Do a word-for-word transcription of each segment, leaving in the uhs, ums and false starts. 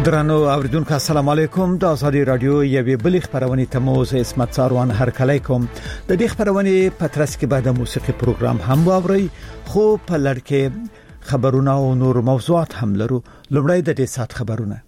درنو اوریدونکو السلام علیکم د ازادي رادیو یوې بلې خبرونه تموز اسمت ساروان هر کله کوم د دې خبرونه پترس کې بعد موسیقي پروګرام هم واوري خو په لړکه خبرونه او نور موضوعات هم لرو لومړی د دې سات خبرونه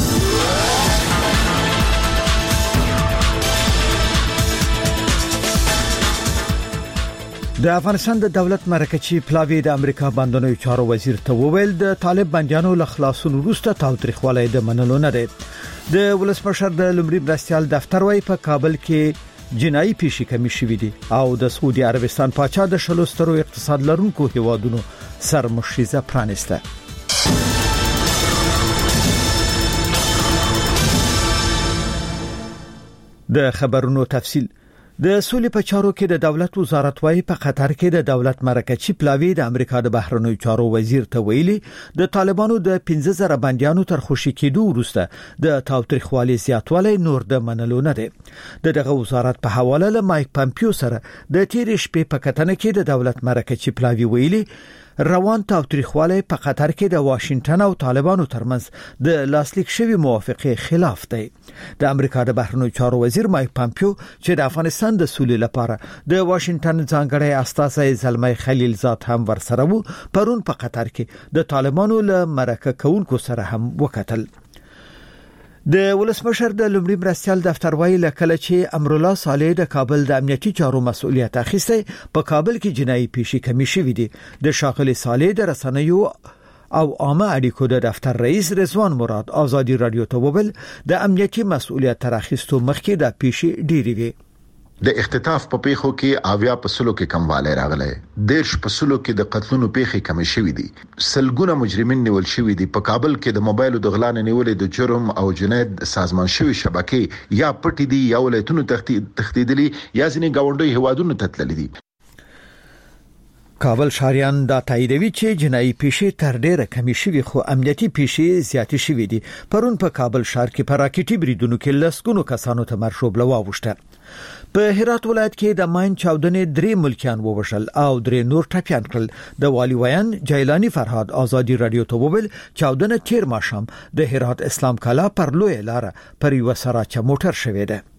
د افغانستان د دولت مرکزی پلاوی د امریکا باندې چارو وزیر ته وویل د طالب بنديانو له خلاصون وروسته تاوتریخوالی د منلو نه دی د ولسمشر د لومړي مرستيال دفتر وای په کابل کې جنایي پیښې کمی شوې دي او د سعودي عربستان پاچا د شلوسترو اقتصاد لرونکو هیوادونو سرمشيزه پرانسته د خبرونو تفصیل د سولې په چارو کې د دولت وزارت وايي په قطر کې د دولت مرکزی پلاوی د امریکا د بهرنیو چارو وزیر ته ویلي د طالبانو د پنځه زره بنديانو تر خوشي کېدو وروسته د تاوتریخوالي زیاتوالی نور د منلو نه دی د دغه وزارت په حواله له مایک پامپیو سره د تیر شپې په کتنه کې د دولت مرکزی پلاوی ویلي روان تاوتریخوالی په قطر کې د واشنگټن او طالبانو ترمنځ د لاسلیک شوی موافقه خلاف دی د امریکا د بهرنیو چارو وزیر مایک پامپیو چې د افغانستان د سولې لپاره د واشنگټن ځانګړی استازی زلمي خلیل زاد هم ورسره وو پرون په قطر کې د طالبانو له مرکه کونکو سره هم وکتل د ولسمشر د لومړي مرستيال دفتر وایي کله چې امرالله صالح د کابل د امنیتي چارو مسؤلیت اخیسته په کابل کې جنایي پیښې کمی شوې دي د شاغلي صالح د رسنیو او عامه اړیکو د دفتر رئیس رضوان مراد ازادي رادیو ته وویل د امنیتي مسؤلیت تر اخیستو مخکې د پیښې ډېری وي د اختطاف په پیښو کې اویا په سلو کې کمواله راغله دیرش په سلو کې د قتلونو پیښې کم شوې دي سلګونه مجرمین نیول شوې دي په کابل کې د موبایلو د غلا نیولې د جرم او جنایت سازمان شوی شبکې یا پټې دي یا ولایتونو تخدیدلي یا ځینې گاونډي هوادونو تتللي دي کابل شاریان دا تاییدوي چې جنایي پیښې تر ډیره کمی شوي خو امنیتي پیښې زیاتې شوي دي پرون په کابل ښار کې په راکټي بریدونو کې لسګونو کسانو ته مرشوب لواوښته په هرات ولایت کې د ماین چاودنې درې ملکیان ووژل او درې نور ټپيان کړل د والي ویان جیلانی فرهاد ازادي رادیو ته وویل چاودنه تیر ماښام د هرات اسلام کلا پر لوی لار پر یو سراچ موټر شوې ده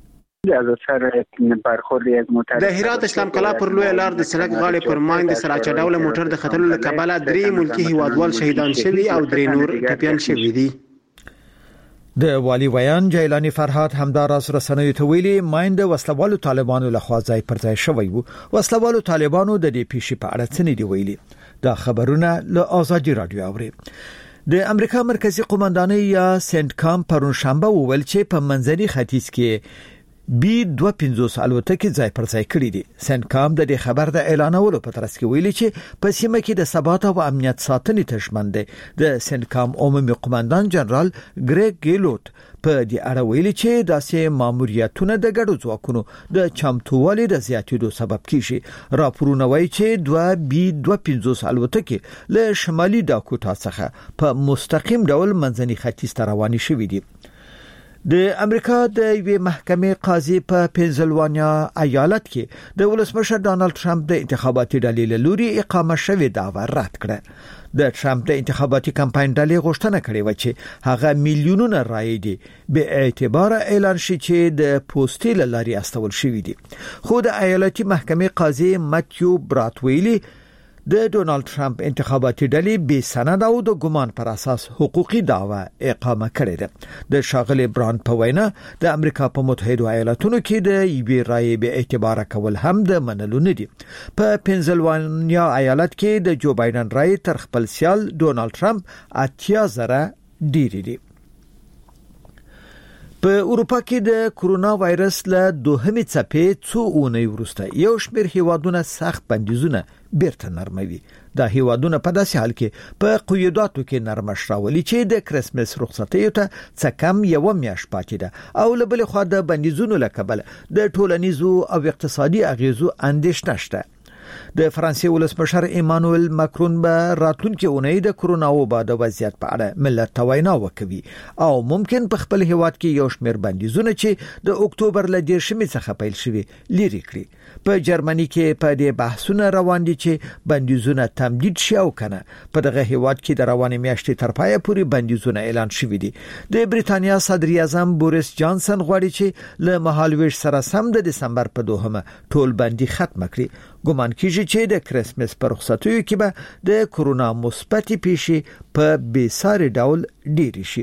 د هرات اسلام کلا پر لوی لار د سړک غاړې پر ماین د سراچ ډول موټر د خطر له کبله درې ملکی هیوادوال شهیدان شوي او درې نور ټپيان شوي دي د والی ویان جیلانی فرهاد همداراز رسنیو ته ویلي ماین د وسلوالو طالبانو لخوا ځای پر ځای شوی وو وسلوالو طالبانو د دې پیښې په اړه څه نه دی ویلي دا خبرونه له ازادي رادیو اوري د امریکا مرکزی قومندانۍ یا سنت کام پرون شنبه وویل چې په منځني ختیځ کې بي دوه پنځوس الوتکې ځای پر ځای کړې دي سنت کام د دې خبر د اعلانولو په ترڅ کې ویلي چې په سیمه کې د ثبات او امنیت ساتنې تشمن دي د سنت کام عمومي قومندان جنرال ګریګ ګیلوت په دې اړه ویلي چې داسې ماموریتونه د ګډو ځواکونو د چمتووالي د زیاتېدو سبب کیږي راپورونه وایي چې دوه بي دوه پنځوس الوتکې له شمالي داکوتا څخه په مستقیم ډول منځني ختیځ ته روانې شوې دي د امریکا د یوې محکمې قاضي په پنسلوانیا ایالت کې د ولسمشر ډانلډ ټرمپ د انتخاباتي ډلې له لوري اقامه شوې دعوه رد کړه د ټرمپ د انتخاباتي کمپاین ډلې غوښتنه کړې و چې هغه میلیونونه رایې دي به اعتبار اعلان شي چې د پوسټې لاري استول شوې دي خو د ایالتي محکمې قاضي ماتیو براتویلی د ډونالد ټرمپ انتخاباتي ډلې به سند او د ګمان پر اساس حقوقي دعوه اقامه کړې ده د شاغلي براند په وینا د امریکا په متحده ایالاتونو کې د یوې رایې به اعتبار کول هم د منلو نه دي په پنسلوانیا ایالت کې د جو بایدن رایې تر خپل سیال ډونالد ټرمپ اتیا زره ډیری دي په اروپا کې د کورونا وایرس له دوهمې څپې څو اونۍ وروسته یو شمېر هیوادونه سخت بندیزونه بیرته نرموي دا هیوادونه په داسې حال کې په قیوداتو کې نرمش راولي چې د کرسمس رخصتیو ته څه کم یو میاشت پاتې ده او له بل خوا د بندیزونو له کبله د ټولنیزو او اقتصادي اغیزو اندېښنه شته د فرانسې ولسمشر ایمانوئل ماکرون به راتلونکي اونۍ د کرونا وبا د وضعیت په اړه ملت ته وینا وکوي او ممکن په خپل هیواد کې یو شمېر بندیزونه چې د اکتوبر ل دیرشمې څخه پیل شوي لري کړي. په جرمني کې په دې بحثونه روان دي چې بندیزونه تمدید شي او کنه. په دغه هیواد کې د روانې میاشتې تر پایه پورې بندیزونه اعلان شوي دي. د بریتانیا صدر اعظم بوریس جانسن غواړي چې له مهالويش سره سم د دسمبر په دوهمه ټول بندي ختم کړي. ګومان کیږي چې د کرسمس پر رخصتیو کې به د کرونا مثبت پیښې په بیساري ډول ډیری شي.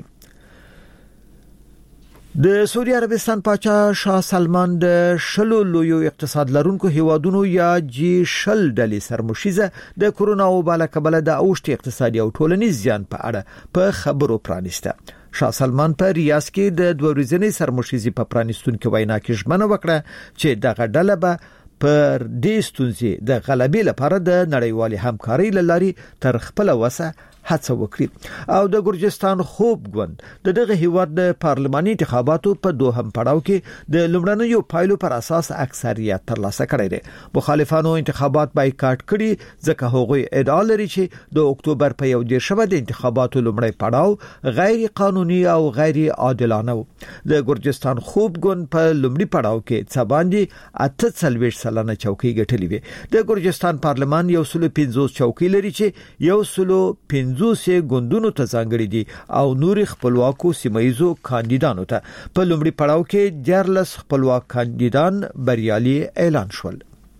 د سعودي عربستان پاچا شاه سلمان د شلو لویو اقتصاد لرونکو هیوادونو یا جی شل ډلې سرمشيزه د کرونا وبا له کبله د اوښتي اقتصادي او ټولنیز زیان په اړه په خبرو پرانیسته. شاه سلمان په ریاض کې د دوه ورځې سرمشيزي په پرانیستونکو وینا کې ژمنه وکړه چې دغه ډله به پر دې ستونزې د غلبې لپاره د نړیوالې همکارۍ لارې تر خپل وسه هڅه وکړي او د ګرجستان خوب ګوند د دغه هیواد د پارلماني انتخاباتو په دوهم پړاو کې د لومړنیو پایلو پر اساس اکثریت ترلاسه کړی دی. مخالفانو انتخابات بایکاټ کړي ځکه هغوی ادعا لري چې د اکتوبر په یو دیرشمه د انتخاباتو لومړی پړاو غیر قانوني او غیر عادلانه و. د ګرجستان خوب ګوند په لومړي پړاو کې څه باندې اته څلوېښت سلنه چوکۍ ګټلې وي. د ګرجستان پارلمان یو سل پنځوس چوکۍ لري چې یو سل پنځوس زوسه ګوندونو ته ځانګړي دي او نور خپلواکو سیمایزو کاندیدانو ته. په لومړي پړاو کې دیارلس خپلواک کاندیدان بریالي اعلان شول.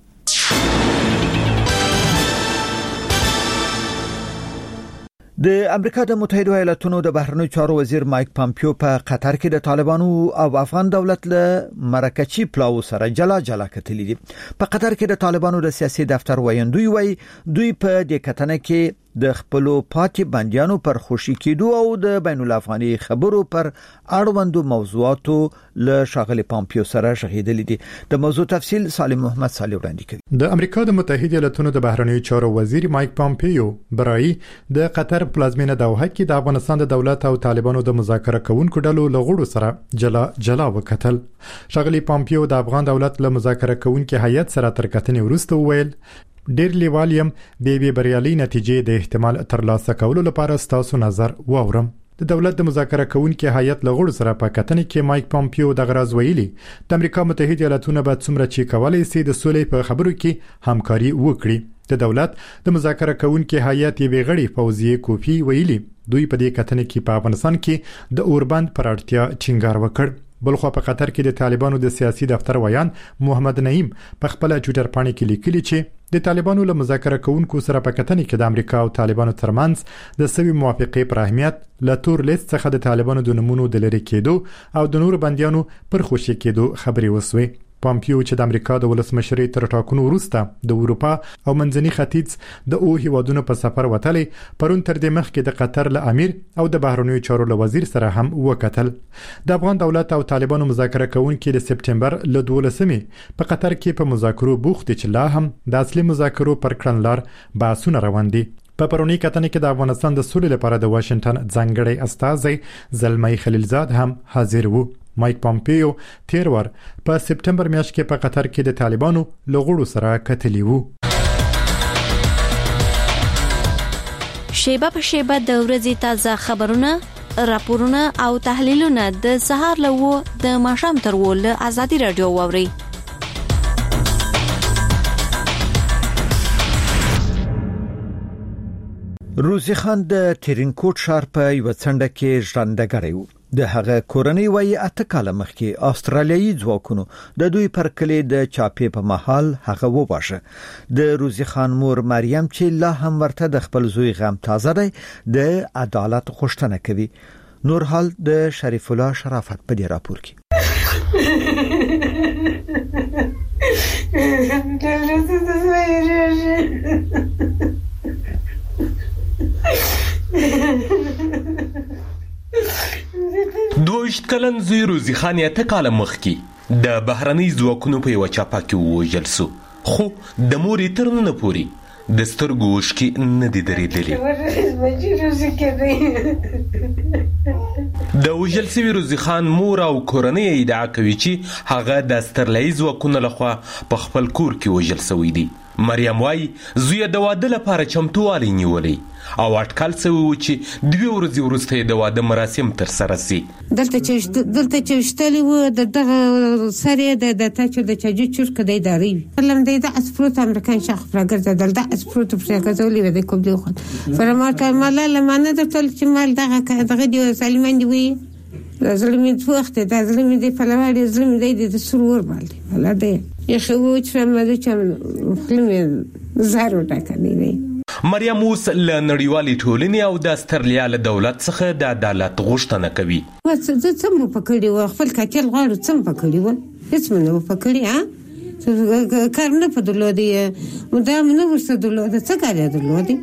د امریکا د متحده ایالاتونو د بهرنیو چارو وزیر مایک پامپیو په قطر کې د طالبانو او افغان دولت له مرکچی پلاو سره جلا جلا کتلې دي. په قطر کې د طالبانو د سیاسي دفتر ویاندوی وای دوی په دې کتنه کې د خپلو پاتې بنديانو پر خوشي کېدو او د بین الافغاني خبرو پر اړوندو موضوعاتو له شاغلي پامپیو سره شهیدل دي. د موضوع تفصیل سالم محمد صالح وړاندې کوي. د امریکا د متحده ایالاتونو د بهرنیو چارو وزیر مایک پامپیو برای د قطر پلازمینه دوحه کې د افغانستان د دولت او طالبانو د مذاکره کوونکو ډلو لغړو سره جلا جلا وکتل. شاغلي پامپیو د افغان دولت له مذاکره کوونکو هیئت سره تر کتنې وروسته وویل ډیر لیوالیم د بي بریالي نتیجې د احتمال ترلاسه کولو لپاره ستاسو نظر واورم. د دولت د مذاکره کوونکو هیئت لغړو سره په کتنې کې مایک پامپیو د غراز ویلي د امریکا متحده ایالاتونو به څومره چې کولای شي د سولې په خبرو کې همکاري وکړي. د دولت د مذاکره کوونکو هیئت یې غړي فوزیه کوفی ویلي دوی په دې کتنې کې په افغانستان کې د اوربند پر اړتیا ټینګار وکړ. بلخو په قطر کې د طالبانو د سیاسي دفتر ویان محمد نعیم په خپل ټوئیټر باندې کې لیکلي چې د طالبانو له مذاکره کوونکو سره په کتنې کې د امریکا او طالبانو ترمنځ د سوي موافقې پر اهمیت له تور لیست څخه د طالبانو د نمونو د لری کېدو او د نور بنديانو پر خوشي کېدو خبري وسوي. پامپیو چې د امریکا د ولسمشرۍ تر ټاکنو وروسته د اروپا او منځني ختیځ د او هیوادونو په سفر وتلی پرون تر دې مخکې د قطر له امیر او د بهرنیو چارو له وزیر سره هم وکتل. د افغان دولت او طالبانو مذاکره کوونکي د سپټمبر له دولسمې په قطر کې په مذاکرو بوخت چې لا هم د اصلي مذاکرو پر کړنلار بحثونه روان دي. په پرونی کتنې کې د افغانستان د سولې لپاره د واشنگټن ځانګړی استازی زلمی خلیلزاد هم حاضر وو. مایک پامپیو تیر ور په سپټمبر میاشت کې په قطر کې د طالبانو لغړو سره کتلی وو. شیبه په شیبه د ورځې تازه خبرونه، راپورونه او تحلیلونه د سهار لوو د ماښام تر ول ازادي رادیو ووري. روزي خان د ترینکوټ ښار په یو څنډه کې ژوندګړی و. د هغه کورنۍ وایي اته کاله مخکې استرالیایي ځواکونو د دوی پر کلی د چاپې په محل هغه وواژه. د روزي خان مور مریم چې لا هم ورته د خپل زوی غم تازه دی د عدالت غوښتنه کوي. نور حال د شریف الله شرافت په دې راپور کې. دوشت کلن زوی روزي خان یې ته کاله مخکې د بهرنۍ ځواکونو په یوه چاپه کې ووژل سو، خو د مورې تر ننه پورې د سترګو اوښکې نه دي درېدلې. د وژل سوي روزي خان مور او کورنۍ ادعا کوي چې هغه د استرالیایي ځواکونو لخوا په خپل کور کې وژل سوی دی. مریم وای زوی د واده لپاره چمتووالی نیولی او اټکل سوی و چې دوی ورځې وروسته د واده مراسم ترسره سي. دلته چې دلته چې شتلی و د دغه سر یې د د تاچو د چاجو چرک دی داری فلم دی د اسپروت امریکان شاخ راګرځدل د اسپروت پرګزولې و د کوم دی خو فرماته مالا لمانه د تل چې مال دغه دغه دی سلیمان دی وی زلمی وخت د زلمی دی فلوالي زلمی دی د سرور بالدي ولا دی یخو چې مده چې فلم زارو ټاکنی دی. مریم اوس له نړیوالې ټولنې او د استرالیا له دولت څخه د عدالت غوښتنه کوي. زه څه مو پکړی و خپل کاکل غواړو څه مو پکړی و هیڅ مو نه پکړی ها کار نه په درلودي مدام نه ورسره درلودي څه کار درلودي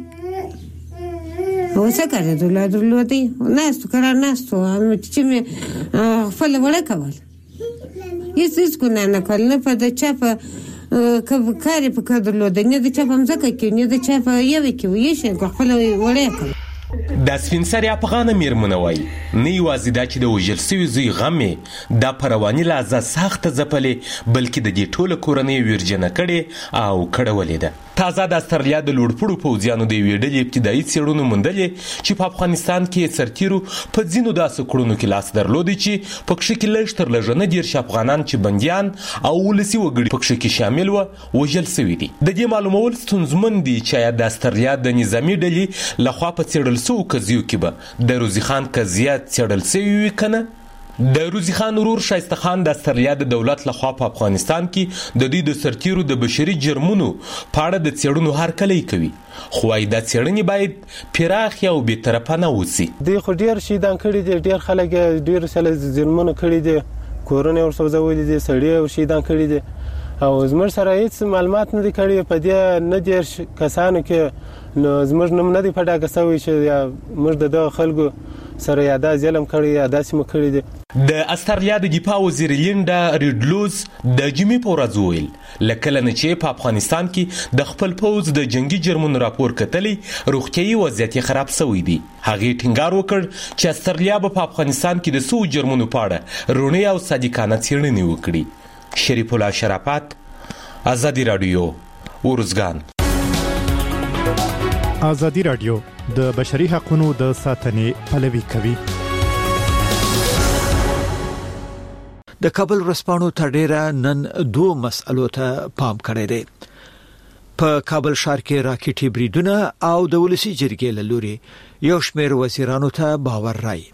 او څه کار درلودي درلودي ناستو کار ناستو چې مې خپل وړه کول هیڅ هیڅ کو نه نه کول نه په د چا په که کاری په کار درلوده نه د چا په مځکه کې نه د چا په یوه کې ویې شي خپل وړی کړ. د سپین سرې افغانه میرمنه وایي نه یوازې دا چې د وژل سوي زوی غم یې دا په رواني لحاظه سخته ځپلې بلکې د دې ټوله کورنۍ ویرجنه کړې او کړولې ده. تازه د استرالیا د لوړپوړو پوځیانو د یوې ډلې ابتدایي څېړنو موندلې چې په افغانستان کې سرتیرو په ځینو داسې کړنو کې لاس درلودی چې پکښې کې لږ تر لږه نه دېرش افغانان چې بندیان او ولسي وګړي پکښې کې شامل وه وژل سوي دي. د دې معلومول ستونزمن دي چې آیا د استرالیا د نظامي ډلې لخوا په څېړل سوو قضیو کې به د روزي خان قضیه څېړل سوي وي که نه. د روزي خان ورور شایسته خان د استرالیا د دولت لخوا په افغانستان کې د دوی د سرتیرو د بشري جرمونو په اړه د څېړنو هرکلی کوي خو وايي دا څېړنې باید پراخې او بې طرفه نه اوسي. دوی خو ډېر شهیدان کړي دي ډېر خلک ډېر سله جرمونه کړي دي کورونه ورسره ځولي دي سړي شهیدان کړي دي او زموږ سره هیڅ معلومات نه دي کړي په دې نه دېرش کسانو کې نو زموږ نوم نه دی په ډاګه سوی چې موږ د دغه خلکو سره یا دا ظلم کړی یا داسې مو کړی دی. د استرالیا د دفاع وزیر لینډا ریډلوز د جمعې په ورځ وویل له کله نه چې په افغانستان کې د خپل پوځ د جنگي جرمونو راپور کتلی روغتیایي وضعیت یې خراب سوی دی. هغې ټینګار وکړ چې استرالیا به په افغانستان کې د سوو جرمونو په اړه رونې او صادقانه څېړنې وکړي. شریف الله شرافت، ازادي راډیو، ورزګان. ازادي راډیو د بشري حقوقو د ساتنې پلوي کوي. د کابل ورځپاڼو تر ډیره نن دوه مسألو ته پام کړی دی. په کابل ښار کې راکټي بریدونه او د ولسی جرګې له لوري یو شمېر وزیرانو ته باور راي.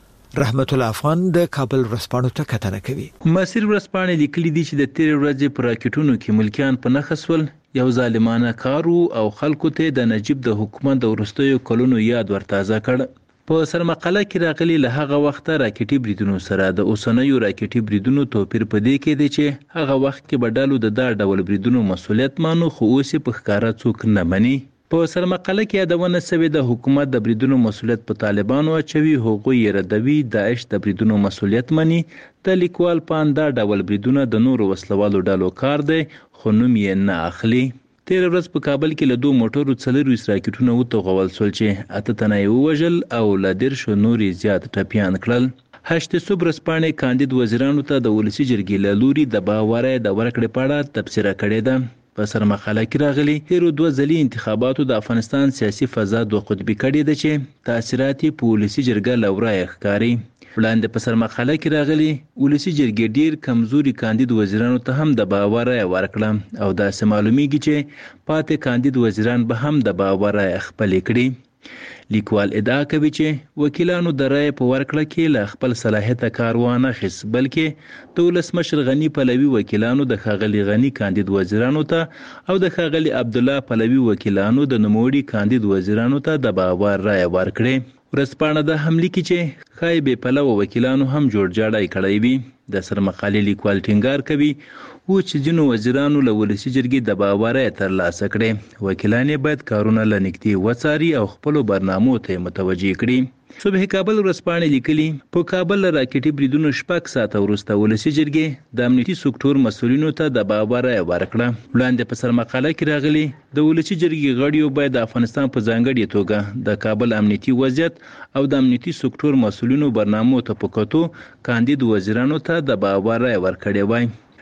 رحمت الله افغان د کابل ورځپاڼو ته کتنه کوي. مسیر ورځپاڼې لیکلي دي چې د تیر ورځې پر راکټونو کې ملکیان په نخښول یو ظالمانه کارو او خلکو ته د نجیب د حکومت د ورستیو کلونو یاد ورتازه کړ. په سرمقاله کې راغلي له هغه وخت راکټي بریدونو سره د اوسنیو راکټي بریدونو توپیر په دې کې دی چې هغه وخت کې بدلو د دا ډول بریدونو مسولیت مانو خو اوس په ښکارا څوک نه مني. په سرمقاله کې یادونه شوې د حکومت د بریدونو مسولیت په طالبانو اچوي هغوی یې ردوي داعش د بریدونو مسولیت مني. د لیکوال پان دا ډول بریدونه د نورو وسلوالو ډلو کار دی خو نوم یې نه اخلي. تیر ورځ په کابل کې له دوه موټرو څلور راکټونه وتوغول شول چې اته تنه یې ووژل او له دېرشو نورې زیات ټپیان کړل. هشت صبح ورځپاڼې کاندید وزیرانو ته د ولسي جرګې له لوري د باورۍ د ورکړې په اړه تبصره کړې ده. په سرمقاله کې راغلي تیرو دوه ځلي انتخاباتو د افغانستان سیاسي فضا دوه قطبي کړې ده چې تاثیرات یې په ولسي جرګه له ورایه ښکاري. وړاندې په سرمقاله کې راغلي ولسي جرګې ډیر کمزوري کاندید وزیرانو ته هم د باور رایه ورکړه او داسې معلومیږي چې پاتې کاندید وزیران به هم د باور رایه خپلې کړي. لیکوال ادعا کوي چې وکیلانو د رایې په ورکړه کې له خپل صلاحیته کار وانه اخیست بلکې د ولسمشر غني پلوي وکیلانو د ښاغلي غني کاندید وزیرانو ته او د ښاغلي عبدالله پلوي وکیلانو د نوموړي کاندید وزیرانو ته د باور رایه ورکړې. ورځپاڼه د حملې کې چې ښایي بې پلوه وکیلانو هم جوړجاړی کړی وي. د سرمقالې لیکوال ټینګار کوي و چې ځینو وزیرانو له ولسي جرګې د باور یې ترلاسه کړې. وکیلان یې باید کارونه له نږدې وڅاري او خپلو برنامو ته متوجه کړي. صبح کابل ورځپاڼې لیکلي په کابل له راکټي بریدونو شپږ ساعته وروسته ولسي جرګې د امنیتي سکتور مسؤلینو ته د باور رایه ورکړه. وړاندې په سرمقاله کې راغلي د ولسي جرګې غړیو باید د افغانستان په ځانګړې توګه د کابل امنیتي وضعیت او د امنیتي سکتور مسؤلینو برنامو ته په کتو کاندید وزیرانو ته د باور رایه ورکړې وای.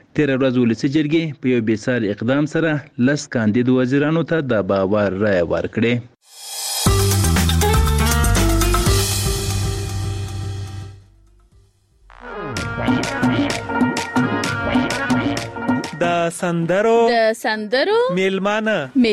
تیر ورځ ولسی جرګې په یو بیسار اقدام سره لس کاندید وزیرانو ته د باور رایه ورکړه. د سندرو د سندرو میلمانه